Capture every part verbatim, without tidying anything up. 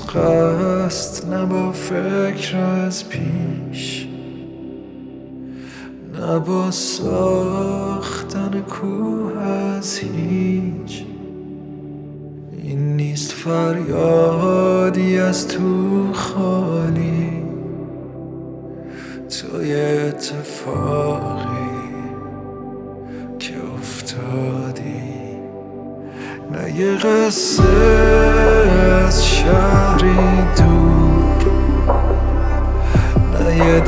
قصد نه با فکر از پیش، نه با ساختن کوه از هیچ. این نیست فریادی از تو خالی، توی اتفاقی که افتادی. نه یه قصه از شهری دور، نه یه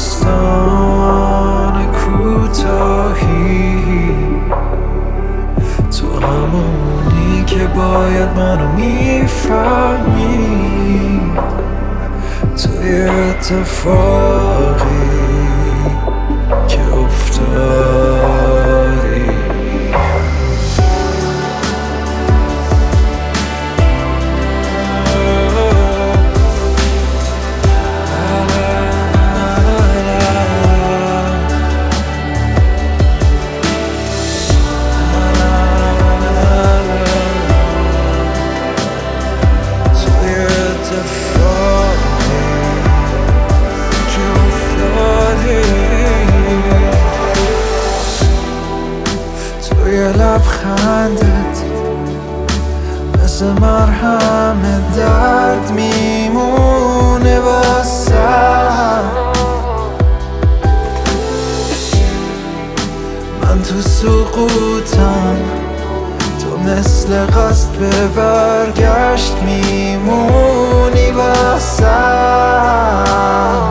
داستان کوتاهی. تو همونی که باید منو میفهمی، توی اتفاقی که افتادی. لبخندت مثل مرهم درد میمونه واسم. من تو سقوطم، تو مثل قصد به برگشت میمونی واسم.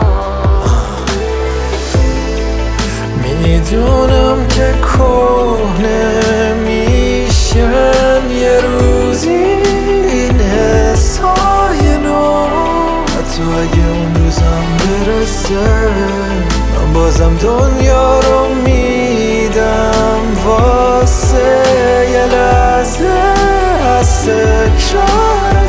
میدونم که کهنه میشم یه روزی این حسای نو، حتی اگه اون روزم برسه من بازم دنیا رو میدم واسه یه لحظه از تکرار